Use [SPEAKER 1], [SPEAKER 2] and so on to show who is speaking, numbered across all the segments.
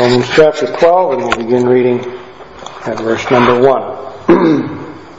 [SPEAKER 1] Romans chapter 12, and we'll begin reading at verse number 1.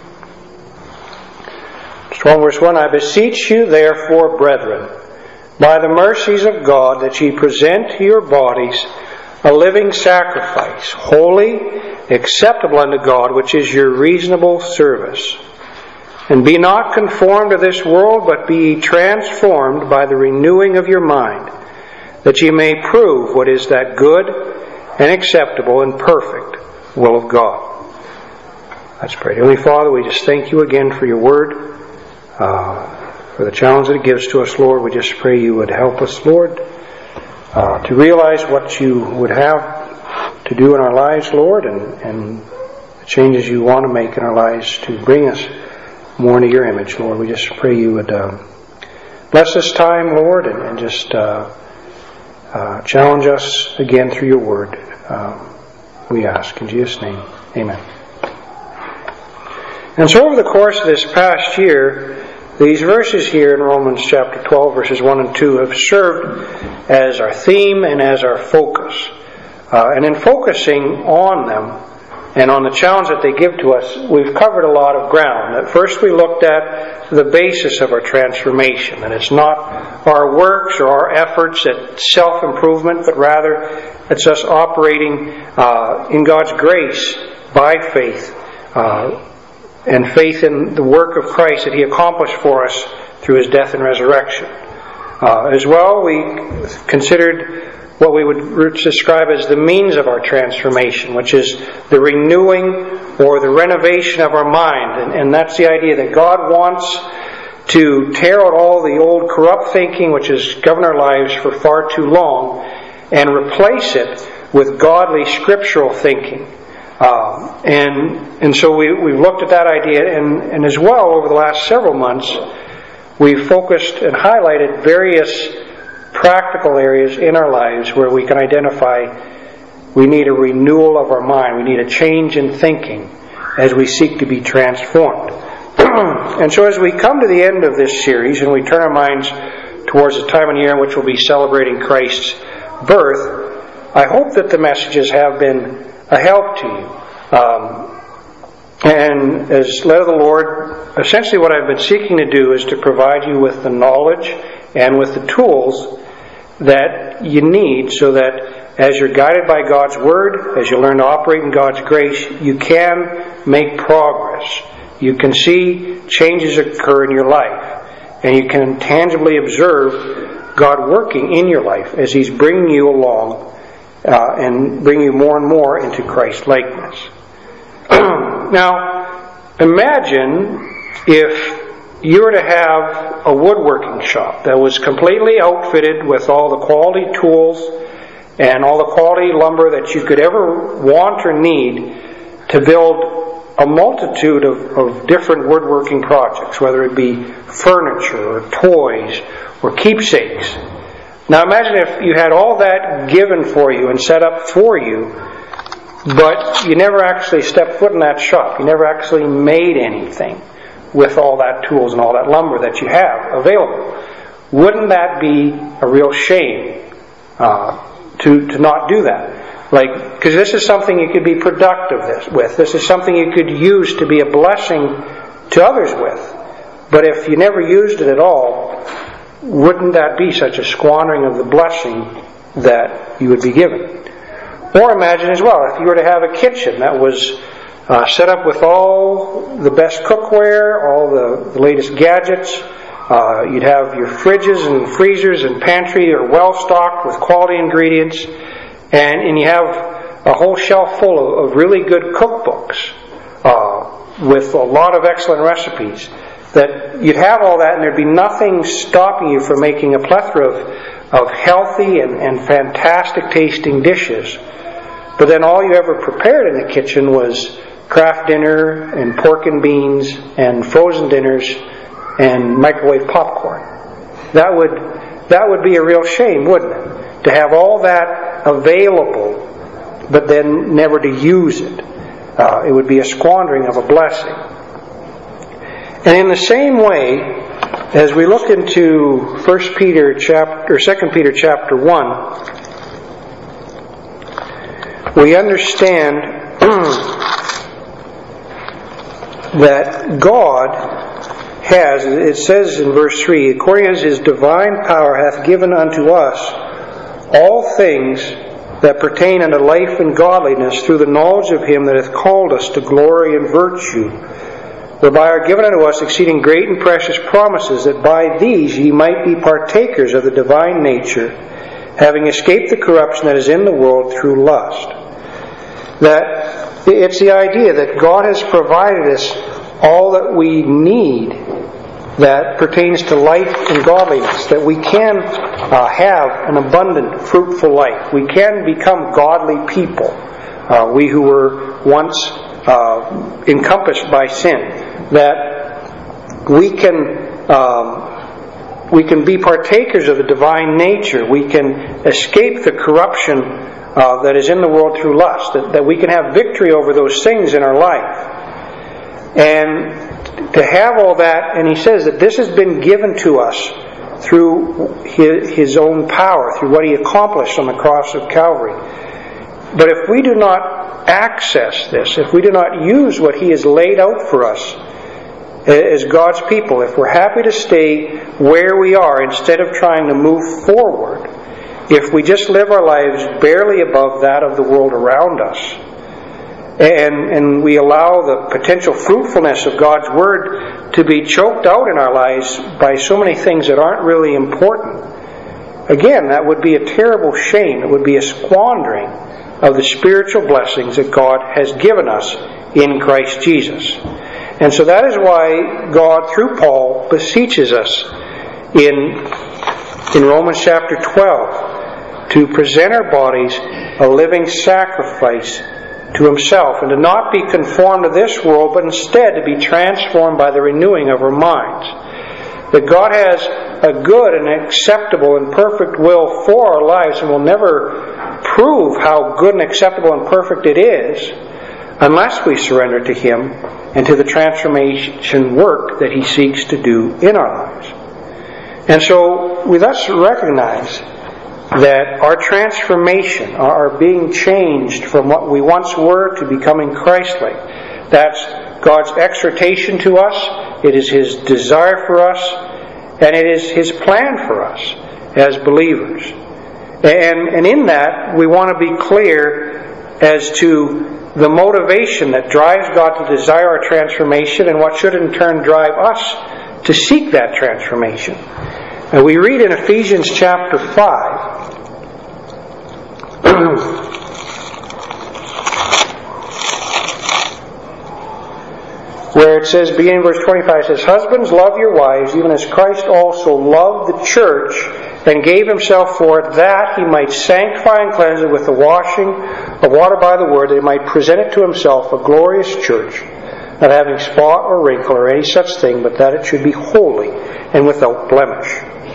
[SPEAKER 1] 12 verse 1, I beseech you therefore, brethren, by the mercies of God, that ye present your bodies a living sacrifice, holy, acceptable unto God, which is your reasonable service. And be not conformed to this world, but be ye transformed by the renewing of your mind, that ye may prove what is that good and acceptable and perfect will of God. Let's pray. Heavenly Father, we just thank you again for your word, for the challenge that it gives to us, Lord. We just pray you would help us, Lord, to realize what you would have to do in our lives, Lord, and the changes you want to make in our lives to bring us more into your image, Lord. We just pray you would bless this time, Lord, and just challenge us again through your word. We ask in Jesus' name. Amen. And so over the course of this past year, these verses here in Romans chapter 12, verses 1 and 2 have served as our theme and as our focus. And in focusing on them and on the challenge that they give to us, we've covered a lot of ground. At first we looked at the basis of our transformation, and it's not our works or our efforts at self-improvement, but rather it's us operating in God's grace by faith, and faith in the work of Christ that He accomplished for us through His death and resurrection. As well, we considered what we would describe as the means of our transformation, which is the renewing or the renovation of our mind. And that's the idea that God wants to tear out all the old corrupt thinking which has governed our lives for far too long and replace it with godly scriptural thinking. And so we've looked at that idea, and as well over the last several months we've focused and highlighted various practical areas in our lives where we can identify we need a renewal of our mind, we need a change in thinking as we seek to be transformed. And so as we come to the end of this series and we turn our minds towards the time of year in which we'll be celebrating Christ's birth, I hope that the messages have been a help to you. And as led of the Lord, essentially what I've been seeking to do is to provide you with the knowledge and with the tools that you need so that as you're guided by God's Word, as you learn to operate in God's grace, you can make progress. You can see changes occur in your life, and you can tangibly observe God working in your life as He's bringing you along and bring you more and more into Christ likeness. Now, imagine if you were to have a woodworking shop that was completely outfitted with all the quality tools and all the quality lumber that you could ever want or need to build a multitude of different woodworking projects, whether it be furniture or toys or keepsakes. Now imagine if you had all that given for you and set up for you, but you never actually stepped foot in that shop. You never actually made anything with all that tools and all that lumber that you have available. Wouldn't that be a real shame to not do that? Because this is something you could be productive with. This is something you could use to be a blessing to others with. But if you never used it at all, wouldn't that be such a squandering of the blessing that you would be given? Or imagine as well, if you were to have a kitchen that was set up with all the best cookware, all the latest gadgets. You'd have your fridges and freezers and pantry are well stocked with quality ingredients, and you have a whole shelf full of really good cookbooks with a lot of excellent recipes. That you'd have all that, and there'd be nothing stopping you from making a plethora of healthy and fantastic tasting dishes. But then all you ever prepared in the kitchen was Kraft dinner and pork and beans and frozen dinners and microwave popcorn. That would be a real shame, wouldn't it? To have all that available, but then never to use it. It would be a squandering of a blessing. And in the same way, as we look into 2 Peter chapter 1, we understand that God has, it says in verse 3, according as His divine power hath given unto us all things that pertain unto life and godliness through the knowledge of Him that hath called us to glory and virtue, whereby are given unto us exceeding great and precious promises, that by these ye might be partakers of the divine nature, having escaped the corruption that is in the world through lust. That it's the idea that God has provided us all that we need that pertains to life and godliness, that we can have an abundant, fruitful life. We can become godly people. We who were once encompassed by sin. That we can be partakers of the divine nature. We can escape the corruption that is in the world through lust. That we can have victory over those things in our life. And to have all that, and he says that this has been given to us through His own power, through what He accomplished on the cross of Calvary. But if we do not access this, if we do not use what He has laid out for us as God's people, if we're happy to stay where we are instead of trying to move forward, if we just live our lives barely above that of the world around us, and we allow the potential fruitfulness of God's Word to be choked out in our lives by so many things that aren't really important, again, that would be a terrible shame. It would be a squandering of the spiritual blessings that God has given us in Christ Jesus. And so that is why God, through Paul, beseeches us in Romans chapter 12 to present our bodies a living sacrifice to Himself, and to not be conformed to this world, but instead to be transformed by the renewing of our minds. That God has a good and acceptable and perfect will for our lives, and will never prove how good and acceptable and perfect it is unless we surrender to Him and to the transformation work that He seeks to do in our lives. And so we thus recognize that our transformation, our being changed from what we once were to becoming Christ-like, that's God's exhortation to us, it is His desire for us, and it is His plan for us as believers. And in that, we want to be clear as to the motivation that drives God to desire our transformation, and what should in turn drive us to seek that transformation. And we read in Ephesians chapter 5, where it says, beginning verse 25, it says, Husbands, love your wives, even as Christ also loved the church, and gave Himself for it, that He might sanctify and cleanse it with the washing of water by the word, that He might present it to Himself a glorious church, not having spot or wrinkle or any such thing, but that it should be holy and without blemish.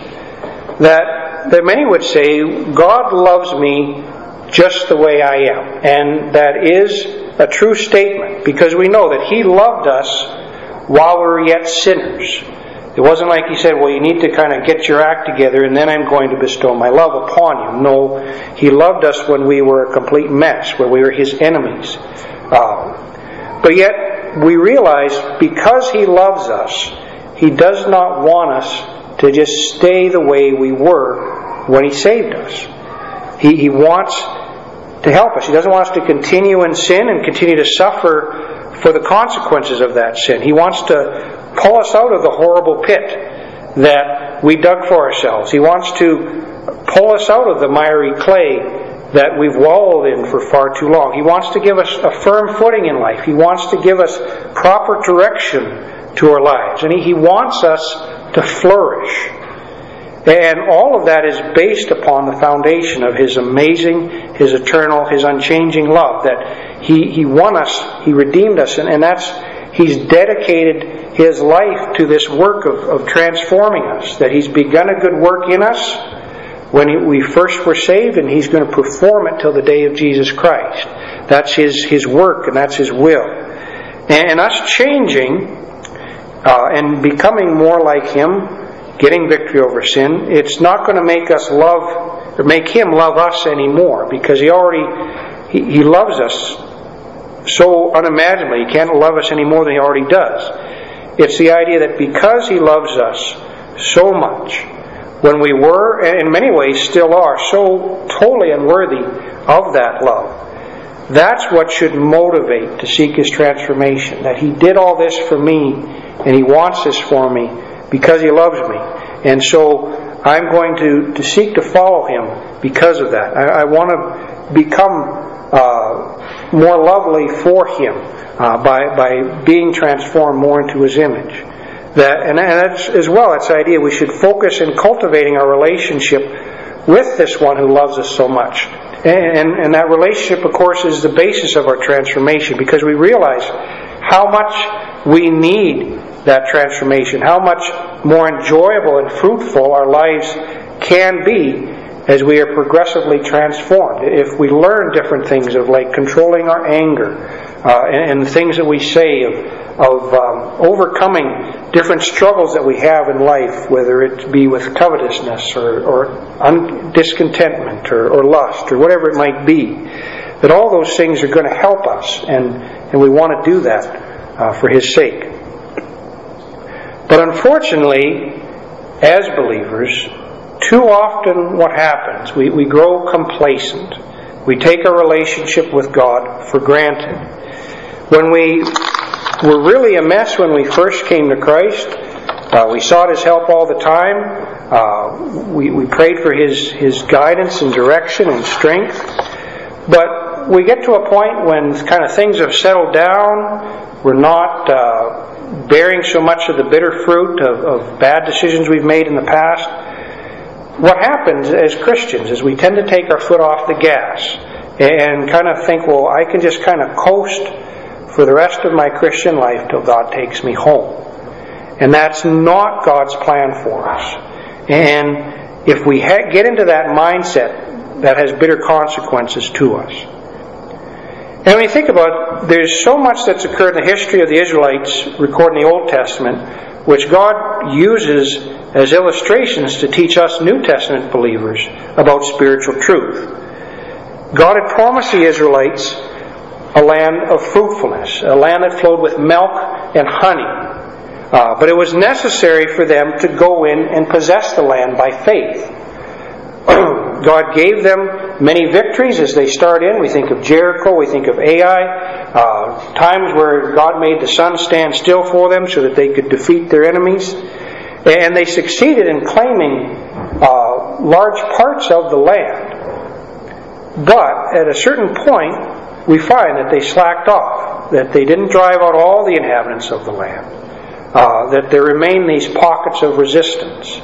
[SPEAKER 1] That many would say, God loves me just the way I am. And that is a true statement, because we know that He loved us while we were yet sinners. It wasn't like He said, well, you need to kind of get your act together and then I'm going to bestow my love upon you. No, He loved us when we were a complete mess, when we were His enemies. But yet, we realize because He loves us, He does not want us to just stay the way we were when He saved us. He wants to help us. He doesn't want us to continue in sin and continue to suffer for the consequences of that sin. He wants to pull us out of the horrible pit that we dug for ourselves. He wants to pull us out of the miry clay that we've wallowed in for far too long. He wants to give us a firm footing in life. He wants to give us proper direction to our lives. And He wants us to flourish. And all of that is based upon the foundation of His amazing, His eternal, His unchanging love. That He won us, He redeemed us, and that's He's dedicated His life to this work of transforming us. That He's begun a good work in us when we first were saved, and He's going to perform it till the day of Jesus Christ. That's His work, and that's His will. And us changing and becoming more like Him, getting victory over sin, it's not going to make us love or make Him love us anymore, because He already He loves us so unimaginably. He can't love us any more than He already does. It's the idea that because He loves us so much, when we were, and in many ways still are, so totally unworthy of that love, that's what should motivate to seek His transformation. That He did all this for me, and He wants this for me because He loves me. And so I'm going to seek to follow Him because of that. I want to become more lovely for Him by being transformed more into His image. And that's as well, it's the idea we should focus in cultivating our relationship with this one who loves us so much. And that relationship, of course, is the basis of our transformation, because we realize how much we need that transformation, how much more enjoyable and fruitful our lives can be as we are progressively transformed. If we learn different things of like controlling our anger and the things that we say, of overcoming different struggles that we have in life, whether it be with covetousness or discontentment or lust or whatever it might be, that all those things are going to help us, and we want to do that for His sake. But unfortunately, as believers, too often what happens, we grow complacent. We take our relationship with God for granted. When we were really a mess when we first came to Christ, we sought His help all the time. We prayed for His guidance and direction and strength. But we get to a point when kind of things have settled down. We're not bearing so much of the bitter fruit of bad decisions we've made in the past. What happens as Christians is we tend to take our foot off the gas and kind of think, well, I can just kind of coast for the rest of my Christian life till God takes me home. And that's not God's plan for us. And if we get into that mindset, that has bitter consequences to us. And when you think about it, there's so much that's occurred in the history of the Israelites recorded in the Old Testament, which God uses as illustrations to teach us New Testament believers about spiritual truth. God had promised the Israelites a land of fruitfulness, a land that flowed with milk and honey. But it was necessary for them to go in and possess the land by faith. God gave them many victories as they start in. We think of Jericho, we think of Ai, times where God made the sun stand still for them so that they could defeat their enemies. And they succeeded in claiming large parts of the land. But at a certain point, we find that they slacked off, that they didn't drive out all the inhabitants of the land, that there remained these pockets of resistance.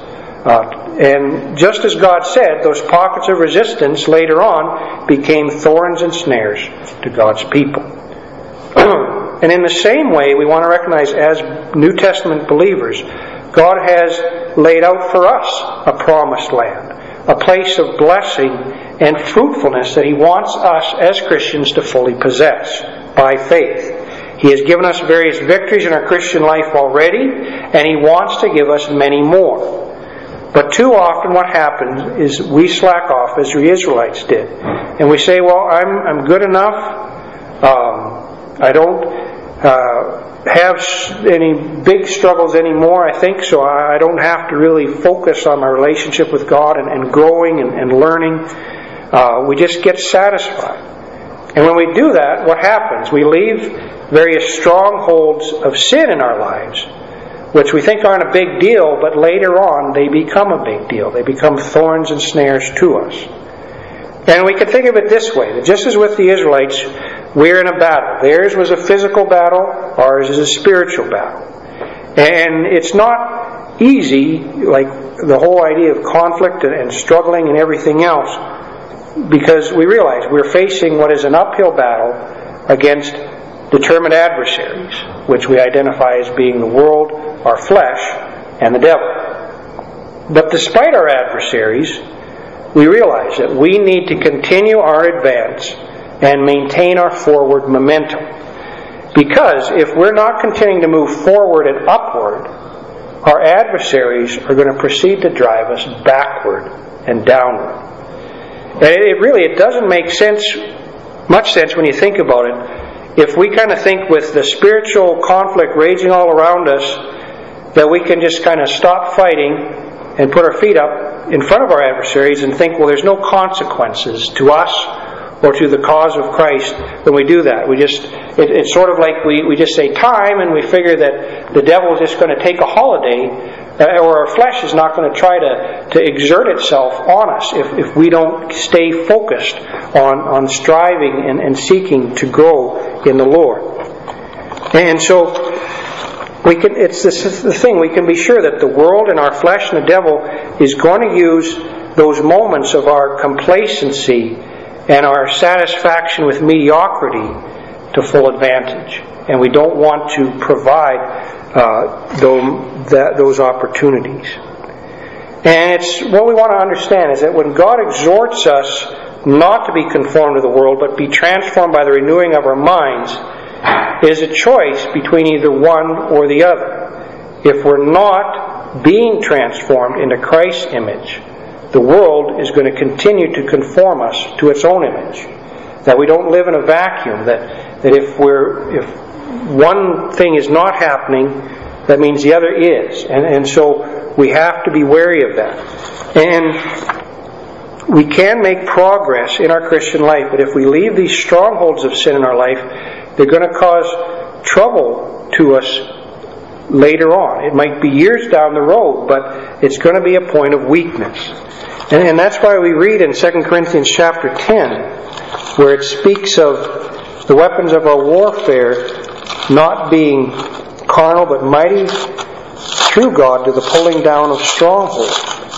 [SPEAKER 1] And just as God said, those pockets of resistance later on became thorns and snares to God's people. And in the same way, we want to recognize as New Testament believers, God has laid out for us a promised land, a place of blessing and fruitfulness that He wants us as Christians to fully possess by faith. He has given us various victories in our Christian life already, and He wants to give us many more. But too often what happens is we slack off as the Israelites did. And we say, well, I'm good enough. I don't have any big struggles anymore, I think, so I don't have to really focus on my relationship with God and growing and learning. We just get satisfied. And when we do that, what happens? We leave various strongholds of sin in our lives, which we think aren't a big deal, but later on they become a big deal. They become thorns and snares to us. And we can think of it this way, that just as with the Israelites, we're in a battle. Theirs was a physical battle, ours is a spiritual battle. And it's not easy, like the whole idea of conflict and struggling and everything else, because we realize we're facing what is an uphill battle against determined adversaries, which we identify as being the world, our flesh, and the devil. But despite our adversaries, we realize that we need to continue our advance and maintain our forward momentum. Because if we're not continuing to move forward and upward, our adversaries are going to proceed to drive us backward and downward. And it doesn't make sense much sense when you think about it. If we kind of think with the spiritual conflict raging all around us, that we can just kind of stop fighting and put our feet up in front of our adversaries and think, well, there's no consequences to us or to the cause of Christ when we do that. It's sort of like we just say time, and we figure that the devil is just going to take a holiday, or our flesh is not going to try to exert itself on us if we don't stay focused on striving and seeking to grow in the Lord. And so it's the thing, we can be sure that the world and our flesh and the devil is going to use those moments of our complacency and our satisfaction with mediocrity to full advantage. And we don't want to provide those opportunities. And it's what we want to understand is that when God exhorts us not to be conformed to the world, but be transformed by the renewing of our minds, it is a choice between either one or the other. If we're not being transformed into Christ's image, the world is going to continue to conform us to its own image. That we don't live in a vacuum. That if one thing is not happening, that means the other is. And so we have to be wary of that. And we can make progress in our Christian life, but if we leave these strongholds of sin in our life, they're going to cause trouble to us later on. It might be years down the road, but it's going to be a point of weakness. And that's why we read in 2 Corinthians chapter 10, where it speaks of the weapons of our warfare not being carnal, but mighty through God to the pulling down of strongholds.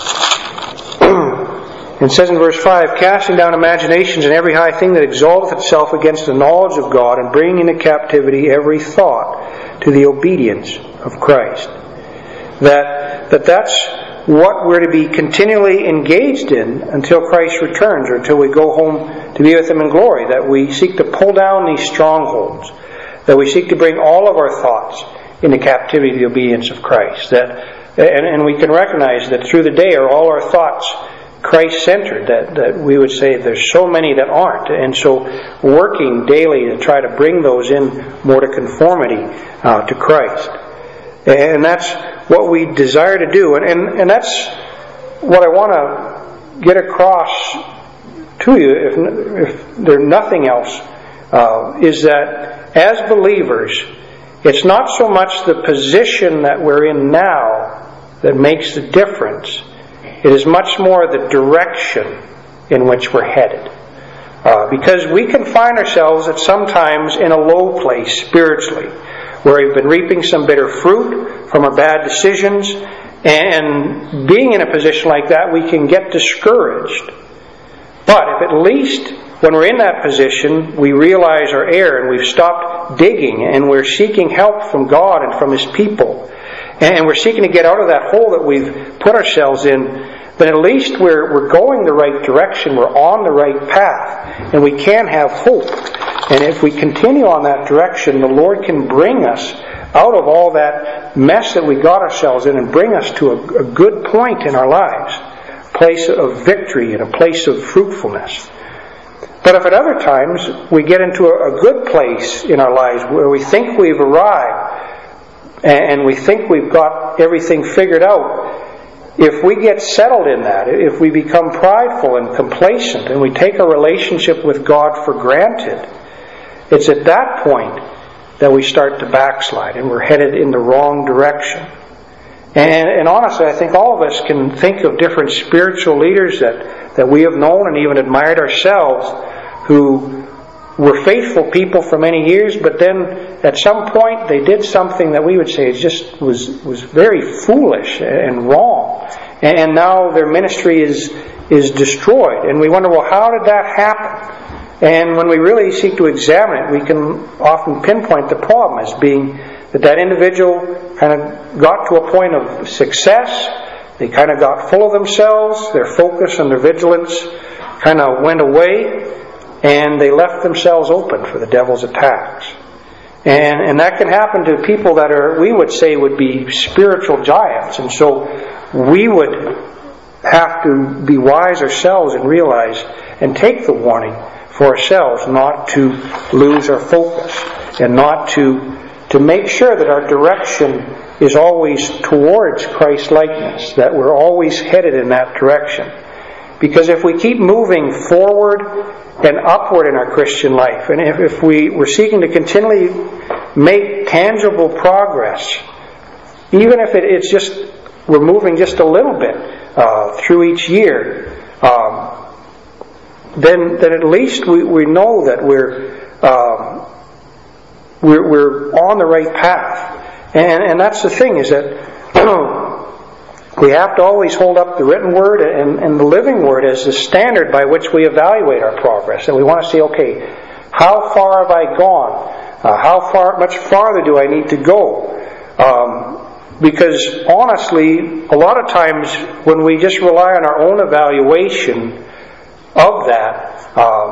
[SPEAKER 1] It says in verse 5, casting down imaginations and every high thing that exalteth itself against the knowledge of God, and bringing into captivity every thought to the obedience of Christ. That's what we're to be continually engaged in until Christ returns, or until we go home to be with Him in glory. That we seek to pull down these strongholds. That we seek to bring all of our thoughts into captivity to the obedience of Christ. And we can recognize that through the day are all our thoughts Christ-centered, that we would say there's so many that aren't. And so working daily to try to bring those in more to conformity to Christ. And that's what we desire to do. And that's what I want to get across to you, if there's nothing else, is that as believers, it's not so much the position that we're in now that makes the difference. It is much more the direction in which we're headed. Because we can find ourselves at sometimes in a low place spiritually, where we've been reaping some bitter fruit from our bad decisions, and being in a position like that, we can get discouraged. But if at least when we're in that position, we realize our error and we've stopped digging and we're seeking help from God and from His people, and we're seeking to get out of that hole that we've put ourselves in, then at least we're going the right direction, we're on the right path, and we can have hope. And if we continue on that direction, the Lord can bring us out of all that mess that we got ourselves in and bring us to a good point in our lives, a place of victory and a place of fruitfulness. But if at other times we get into a good place in our lives where we think we've arrived and we think we've got everything figured out, if we get settled in that, if we become prideful and complacent and we take our relationship with God for granted, it's at that point that we start to backslide and we're headed in the wrong direction. And honestly, I think all of us can think of different spiritual leaders that we have known and even admired ourselves, who were faithful people for many years, but then at some point they did something that we would say was very foolish and wrong. And now their ministry is destroyed. And we wonder, well, how did that happen? And when we really seek to examine it, we can often pinpoint the problem as being that individual kind of got to a point of success. They kind of got full of themselves. Their focus and their vigilance kind of went away, and they left themselves open for the devil's attacks. And that can happen to people that we would say would be spiritual giants. And so we would have to be wise ourselves and realize and take the warning for ourselves not to lose our focus and not to make sure that our direction is always towards Christ-likeness, that we're always headed in that direction. Because if we keep moving forward and upward in our Christian life, and if we're seeking to continually make tangible progress, even if it's just we're moving just a little bit through each year, then at least we know that we're on the right path. And that's the thing, is that we have to always hold up the written word and the living word as the standard by which we evaluate our progress. And we want to say, okay, how far have I gone? Much farther do I need to go? Because honestly, a lot of times when we just rely on our own evaluation of that,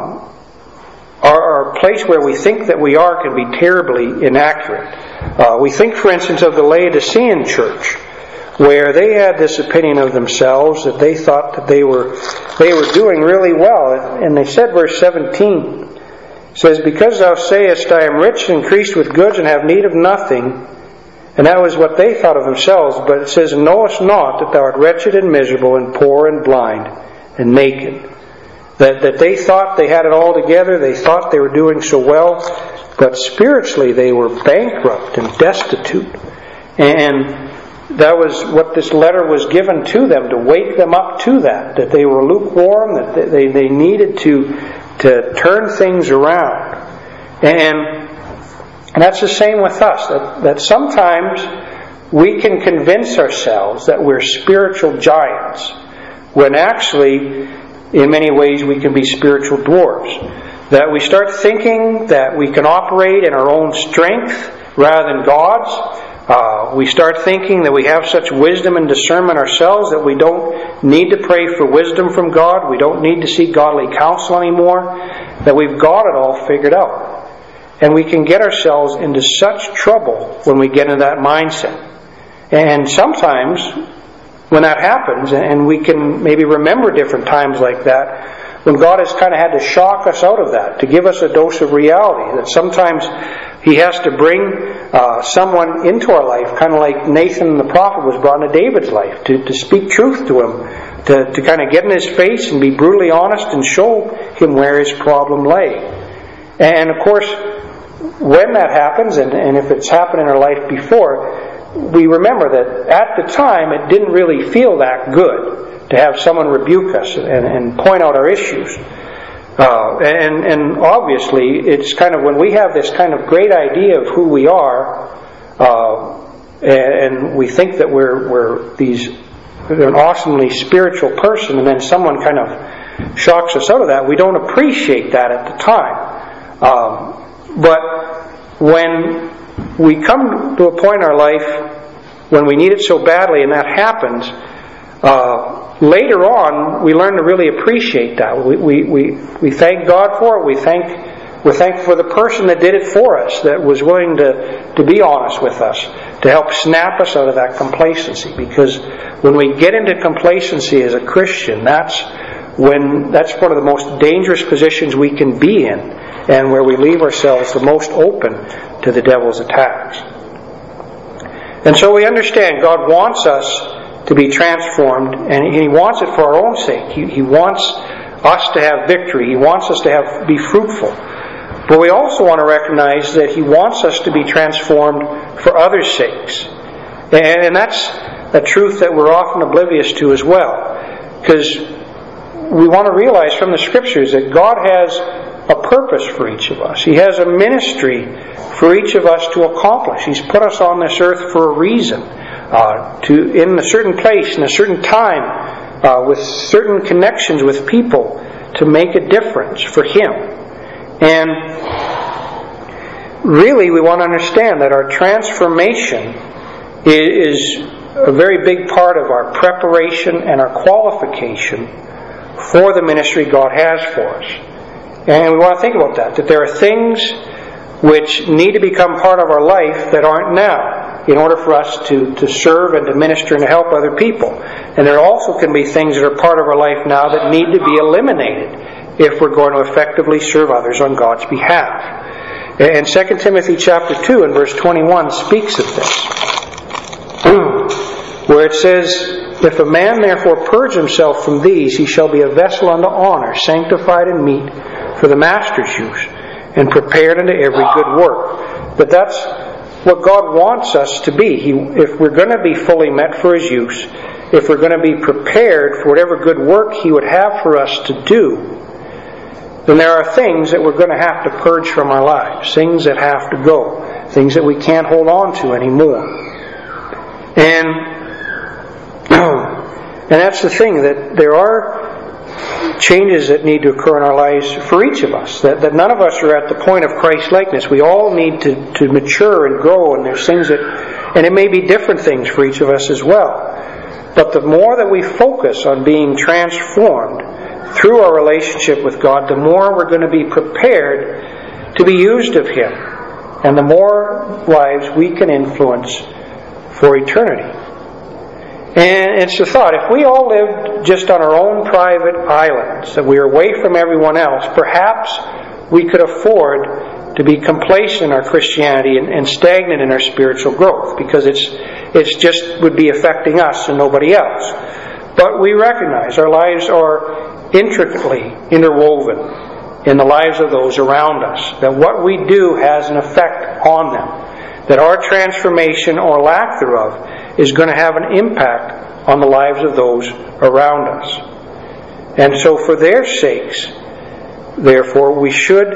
[SPEAKER 1] our place where we think that we are can be terribly inaccurate. We think, for instance, of the Laodicean church, where they had this opinion of themselves that they thought that they were doing really well. And they said, verse 17 says, "Because thou sayest, I am rich and increased with goods and have need of nothing," and that was what they thought of themselves. But it says, "Knowest not that thou art wretched and miserable and poor and blind and naked." That they thought they had it all together. They thought they were doing so well. But spiritually they were bankrupt and destitute. And that was what this letter was given to them, to wake them up to that they were lukewarm, that they needed to turn things around. And that's the same with us, that sometimes we can convince ourselves that we're spiritual giants, when actually, in many ways, we can be spiritual dwarfs. That we start thinking that we can operate in our own strength rather than God's. We start thinking that we have such wisdom and discernment ourselves that we don't need to pray for wisdom from God. We don't need to seek godly counsel anymore. That we've got it all figured out. And we can get ourselves into such trouble when we get into that mindset. And sometimes when that happens, and we can maybe remember different times like that, when God has kind of had to shock us out of that, to give us a dose of reality, that sometimes He has to bring someone into our life, kind of like Nathan the prophet was brought into David's life, to speak truth to him, to kind of get in his face and be brutally honest and show him where his problem lay. And of course, when that happens, and if it's happened in our life before, we remember that at the time it didn't really feel that good to have someone rebuke us and point out our issues. And obviously, it's kind of when we have this kind of great idea of who we are, and we think that we're an awesomely spiritual person, and then someone kind of shocks us out of that, we don't appreciate that at the time. But when we come to a point in our life when we need it so badly, and that happens, later on we learn to really appreciate that. We thank God for it. We're thankful for the person that did it for us, that was willing to be honest with us, to help snap us out of that complacency. Because when we get into complacency as a Christian, that's one of the most dangerous positions we can be in, and where we leave ourselves the most open to the devil's attacks. And so we understand God wants us to be transformed, and He wants it for our own sake. He wants us to have victory. He wants us to be fruitful. But we also want to recognize that He wants us to be transformed for others' sakes. And that's a truth that we're often oblivious to as well. Because we want to realize from the Scriptures that God has a purpose for each of us. He has a ministry for each of us to accomplish. He's put us on this earth for a reason. In a certain place, in a certain time, with certain connections with people, to make a difference for Him. And really we want to understand that our transformation is a very big part of our preparation and our qualification for the ministry God has for us. And we want to think about that there are things which need to become part of our life that aren't now, in order for us to serve and to minister and to help other people. And there also can be things that are part of our life now that need to be eliminated if we're going to effectively serve others on God's behalf. And 2 Timothy chapter 2 and verse 21 speaks of this, where it says, "If a man therefore purge himself from these, he shall be a vessel unto honor, sanctified and meet for the master's use, and prepared unto every good work." But that's what God wants us to be. If we're going to be fully met for His use, if we're going to be prepared for whatever good work He would have for us to do, then there are things that we're going to have to purge from our lives, things that have to go, things that we can't hold on to anymore. And that's the thing, that there are changes that need to occur in our lives for each of us. That none of us are at the point of Christ-likeness. We all need to mature and grow, and there's things that, and it may be different things for each of us as well. But the more that we focus on being transformed through our relationship with God, the more we're going to be prepared to be used of Him, and the more lives we can influence for eternity. And it's the thought, if we all lived just on our own private islands, that we are away from everyone else, perhaps we could afford to be complacent in our Christianity and stagnant in our spiritual growth, because it's just would be affecting us and nobody else. But we recognize our lives are intricately interwoven in the lives of those around us, that what we do has an effect on them, that our transformation or lack thereof is going to have an impact on the lives of those around us. And so for their sakes, therefore, we should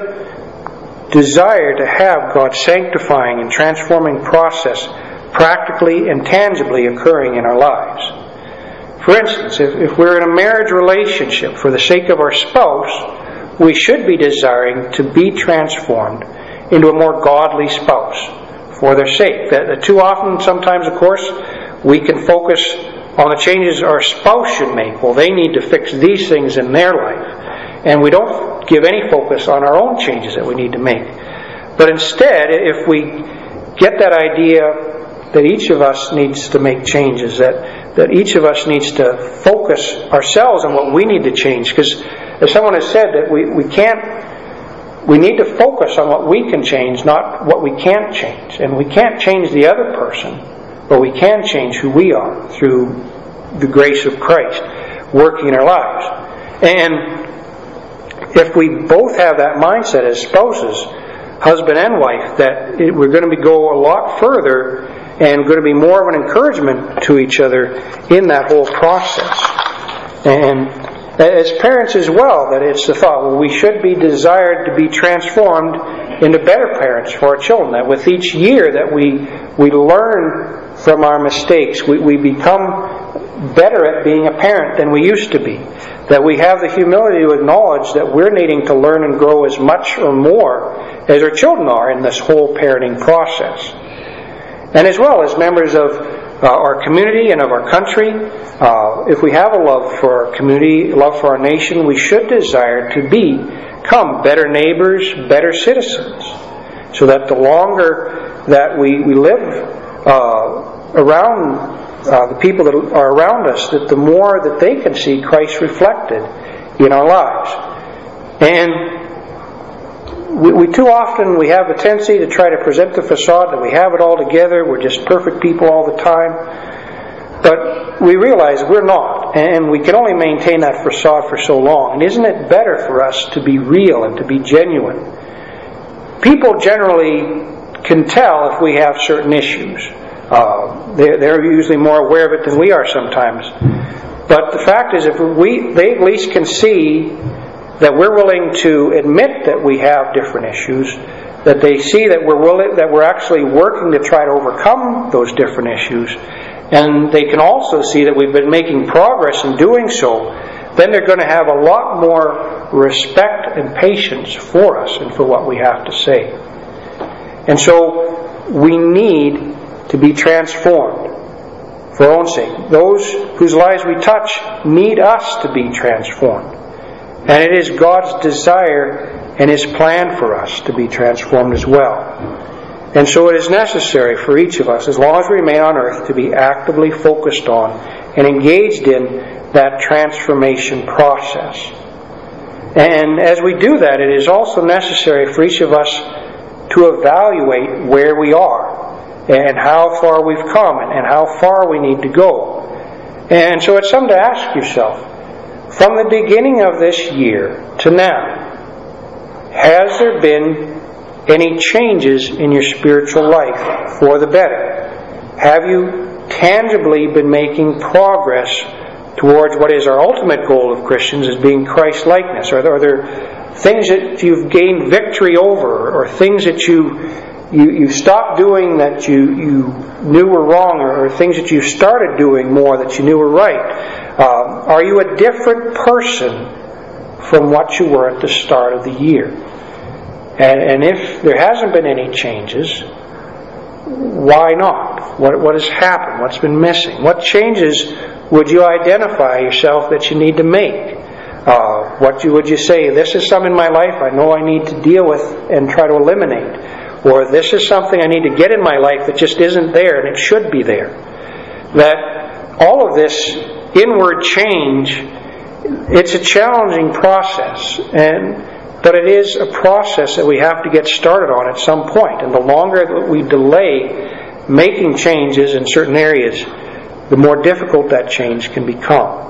[SPEAKER 1] desire to have God's sanctifying and transforming process practically and tangibly occurring in our lives. For instance, if we're in a marriage relationship for the sake of our spouse, we should be desiring to be transformed into a more godly spouse for their sake. That too often, sometimes, of course, we can focus on the changes our spouse should make. Well, they need to fix these things in their life. And we don't give any focus on our own changes that we need to make. But instead, if we get that idea that each of us needs to make changes, that each of us needs to focus ourselves on what we need to change. Because as someone has said, that we need to focus on what we can change, not what we can't change. And we can't change the other person, but we can change who we are through the grace of Christ working in our lives. And if we both have that mindset as spouses, husband and wife, that we're going to go a lot further and going to be more of an encouragement to each other in that whole process. And as parents as well, that it's the thought, well, we should be desired to be transformed into better parents for our children. That with each year that we learn from our mistakes, we become better at being a parent than we used to be. That we have the humility to acknowledge that we're needing to learn and grow as much or more as our children are in this whole parenting process. And as well as members of our community and of our country, if we have a love for our community, love for our nation, we should desire to become better neighbors, better citizens. So that the longer that we live around the people that are around us, that the more that they can see Christ reflected in our lives. And we too often have a tendency to try to present the facade that we have it all together, we're just perfect people all the time. But we realize we're not, and we can only maintain that facade for so long. And isn't it better for us to be real and to be genuine? People generally can tell if we have certain issues. They're usually more aware of it than we are sometimes. But the fact is, they at least can see that we're willing to admit that we have different issues, that they see that we're actually working to try to overcome those different issues, and they can also see that we've been making progress in doing so, then they're going to have a lot more respect and patience for us and for what we have to say. And so we need to be transformed for our own sake. Those whose lives we touch need us to be transformed. And it is God's desire and His plan for us to be transformed as well. And so it is necessary for each of us, as long as we remain on earth, to be actively focused on and engaged in that transformation process. And as we do that, it is also necessary for each of us to evaluate where we are and how far we've come and how far we need to go. And so it's something to ask yourself, from the beginning of this year to now, has there been any changes in your spiritual life for the better? Have you tangibly been making progress towards what is our ultimate goal of Christians, as being Christ-likeness? Are there things that you've gained victory over, or things that you stopped doing that you knew were wrong, or things that you started doing more that you knew were right? Are you a different person from what you were at the start of the year? And if there hasn't been any changes, why not? What has happened? What's been missing? What changes would you identify yourself that you need to make? Would you say, this is some in my life I know I need to deal with and try to eliminate? Or this is something I need to get in my life that just isn't there and it should be there? That all of this inward change, it's a challenging process, but it is a process that we have to get started on at some point. And the longer that we delay making changes in certain areas, the more difficult that change can become.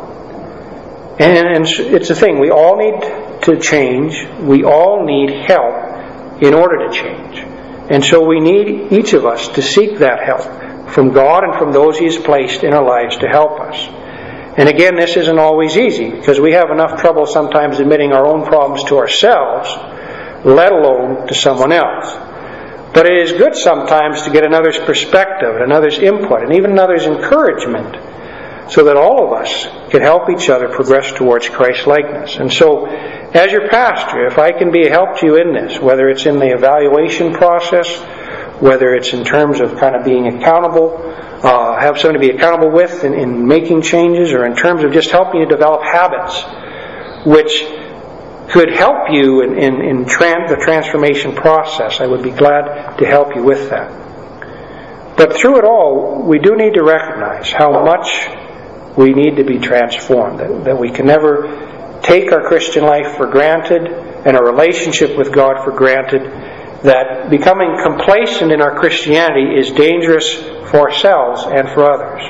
[SPEAKER 1] And it's a thing. We all need to change. We all need help in order to change. And so we need, each of us, to seek that help from God and from those He has placed in our lives to help us. And again, this isn't always easy, because we have enough trouble sometimes admitting our own problems to ourselves, let alone to someone else. But it is good sometimes to get another's perspective, and another's input, and even another's encouragement, so that all of us can help each other progress towards Christ-likeness. And so, as your pastor, if I can be a help to you in this, whether it's in the evaluation process, whether it's in terms of kind of being accountable, have someone to be accountable with in making changes, or in terms of just helping you develop habits which could help you in the transformation process, I would be glad to help you with that. But through it all, we do need to recognize how much we need to be transformed, that we can never take our Christian life for granted and our relationship with God for granted, that becoming complacent in our Christianity is dangerous for ourselves and for others.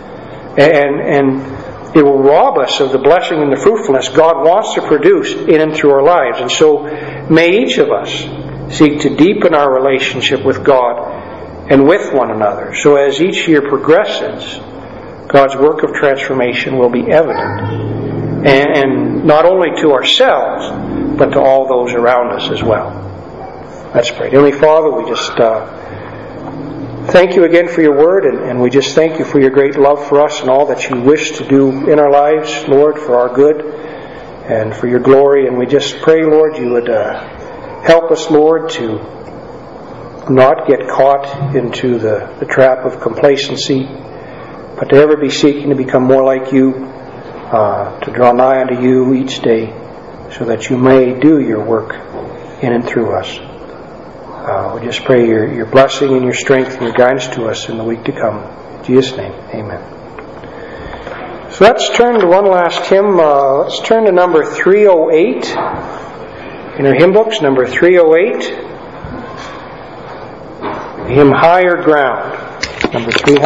[SPEAKER 1] And it will rob us of the blessing and the fruitfulness God wants to produce in and through our lives. And so may each of us seek to deepen our relationship with God and with one another, so as each year progresses, God's work of transformation will be evident, and not only to ourselves, but to all those around us as well. Let's pray. Heavenly Father, we just thank you again for your word, and we just thank you for your great love for us and all that you wish to do in our lives, Lord, for our good and for your glory. And we just pray, Lord, you would help us, Lord, to not get caught into the trap of complacency, but to ever be seeking to become more like you, to draw nigh unto you each day, so that you may do your work in and through us. We just pray your blessing and your strength and your guidance to us in the week to come. In Jesus' name, amen. So let's turn to one last hymn. Let's turn to number 308 in our hymn books, number 308. Hymn Higher Ground, number 308.